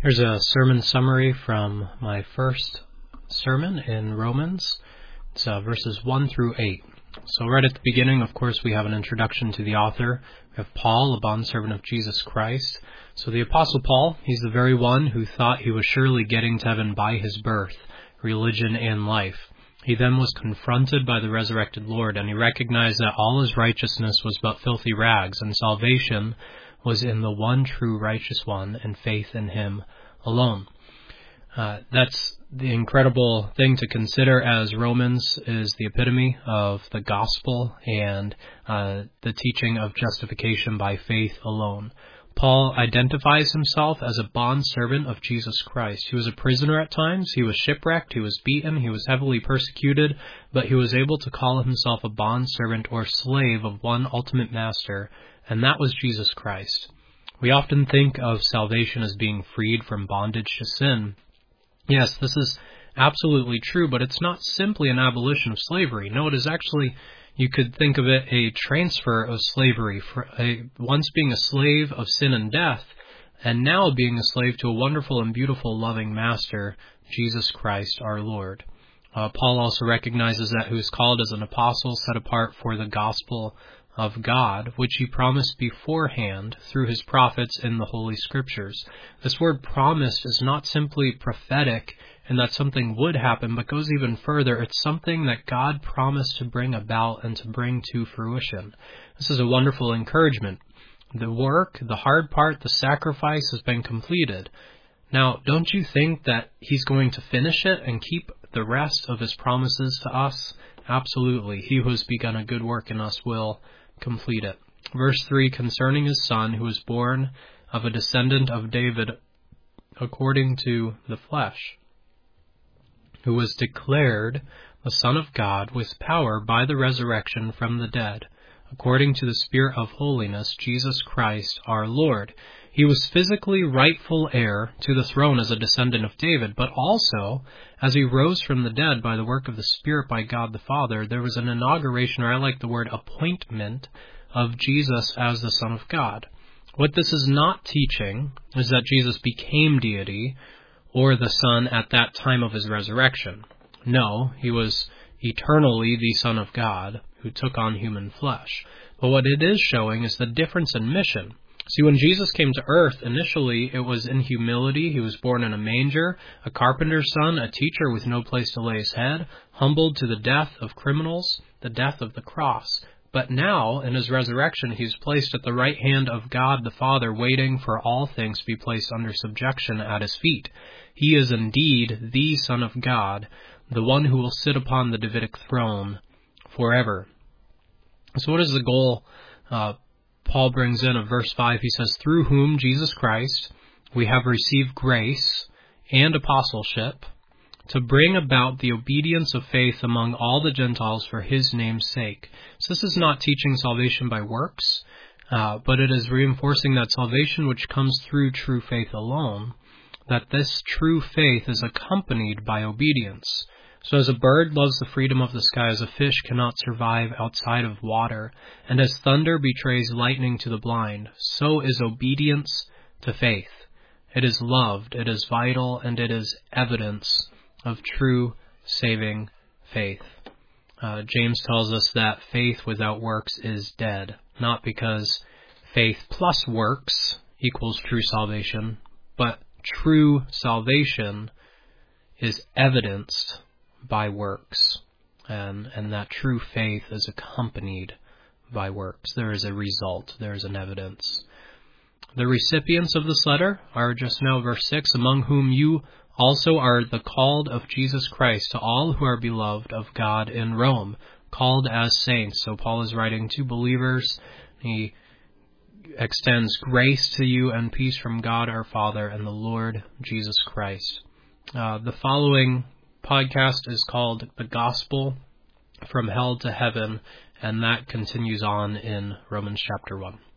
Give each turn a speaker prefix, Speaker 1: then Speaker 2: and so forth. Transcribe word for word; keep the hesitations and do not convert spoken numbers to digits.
Speaker 1: Here's a sermon summary from my first sermon in Romans. It's uh, verses one through eight. So right at the beginning, of course, we have an introduction to the author. We have Paul, a bondservant of Jesus Christ. So the Apostle Paul, he's the very one who thought he was surely getting to heaven by his birth, religion, and life. He then was confronted by the resurrected Lord, and he recognized that all his righteousness was but filthy rags, and salvation was in the one true righteous one, and faith in him alone. Uh, that's the incredible thing to consider, as Romans is the epitome of the gospel and uh, the teaching of justification by faith alone. Paul identifies himself as a bondservant of Jesus Christ. He was a prisoner at times, he was shipwrecked, he was beaten, he was heavily persecuted, but he was able to call himself a bondservant or slave of one ultimate master, and that was Jesus Christ. We often think of salvation as being freed from bondage to sin. Yes, this is absolutely true, but it's not simply an abolition of slavery. No, it is actually, you could think of it, a transfer of slavery, for a, once being a slave of sin and death, and now being a slave to a wonderful and beautiful loving master, Jesus Christ our Lord. Uh, Paul also recognizes that who is called as an apostle, set apart for the gospel of God, which he promised beforehand through his prophets in the Holy Scriptures. This word promised is not simply prophetic and that something would happen, but goes even further. It's something that God promised to bring about and to bring to fruition. This is a wonderful encouragement. The work, the hard part, the sacrifice has been completed. Now, don't you think that he's going to finish it and keep the rest of his promises to us? Absolutely. He who has begun a good work in us will complete it. Verse three, concerning his son, who was born of a descendant of David according to the flesh, who was declared the Son of God with power by the resurrection from the dead, according to the Spirit of holiness, Jesus Christ our Lord. He was physically rightful heir to the throne as a descendant of David, but also, as he rose from the dead by the work of the Spirit by God the Father, there was an inauguration, or I like the word appointment, of Jesus as the Son of God. What this is not teaching is that Jesus became deity or the Son at that time of his resurrection. No, he was eternally the Son of God who took on human flesh. But what it is showing is the difference in mission. See, when Jesus came to earth, initially it was in humility. He was born in a manger, a carpenter's son, a teacher with no place to lay his head, humbled to the death of criminals, the death of the cross. But now, in his resurrection, he's placed at the right hand of God the Father, waiting for all things to be placed under subjection at his feet. He is indeed the Son of God, the one who will sit upon the Davidic throne forever. So what is the goal uh, Paul brings in of verse five? He says, through whom, Jesus Christ, we have received grace and apostleship to bring about the obedience of faith among all the Gentiles for his name's sake. So this is not teaching salvation by works, uh, but it is reinforcing that salvation which comes through true faith alone, that this true faith is accompanied by obedience. So as a bird loves the freedom of the sky, as a fish cannot survive outside of water, and as thunder betrays lightning to the blind, so is obedience to faith. It is loved, it is vital, and it is evidence of true saving faith. Uh, James tells us that faith without works is dead, not because faith plus works equals true salvation, but true salvation is evidenced by works, and, and that true faith is accompanied by works. There is a result, there is an evidence. The recipients of this letter are just now verse six, among whom you also are the called of Jesus Christ, to all who are beloved of God in Rome, called as saints. So Paul is writing to believers. He extends grace to you and peace from God our Father and the Lord Jesus Christ. Uh, the following podcast is called The Gospel from Hell to Heaven, and that continues on in Romans chapter one.